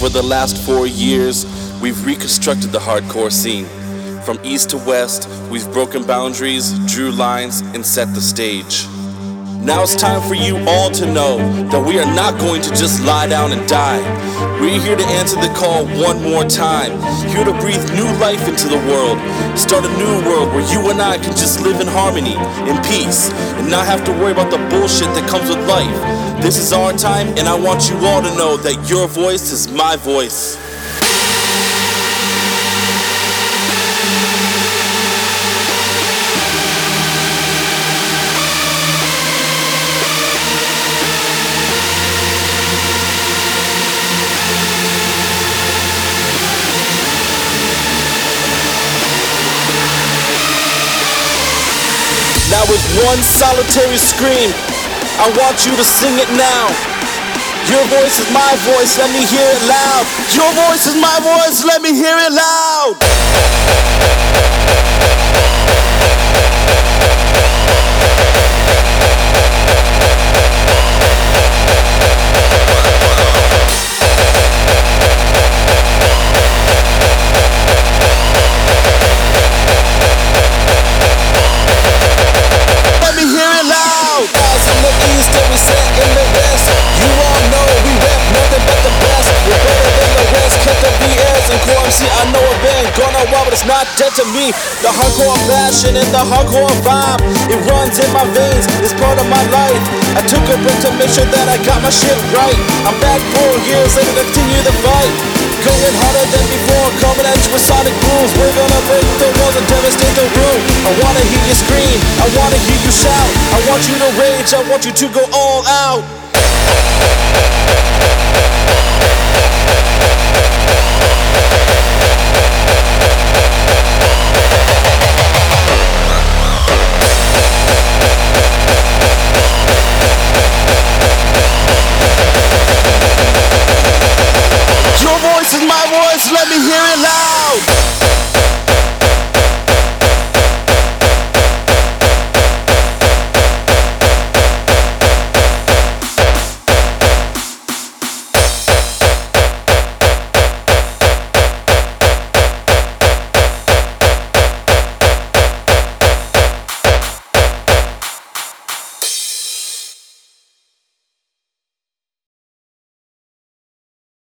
Over the last 4 years, we've reconstructed the hardcore scene. From east to west, we've broken boundaries, drew lines, and set the stage. Now it's time for you all to know that we are not going to just lie down and die. We're here to answer the call one more time. Here to breathe new life into the world. Start a new world where you and I can just live in harmony, in peace, and not have to worry about the bullshit that comes with life. This is our time, and I want you all to know that your voice is my voice. Now with one solitary scream, I want you to sing it now. Your voice is my voice, let me hear it loud. Your voice is my voice, let me hear it loud. I know I've been gone a while, but it's not dead to me. The hardcore passion and the hardcore vibe, it runs in my veins, it's part of my life. I took a break to make sure that I got my shit right. I'm back 4 years later to continue the fight. Going harder than before, coming at you with sonic booms. We're gonna break the walls and devastate the room. I wanna hear you scream, I wanna hear you shout. I want you to rage, I want you to go all out.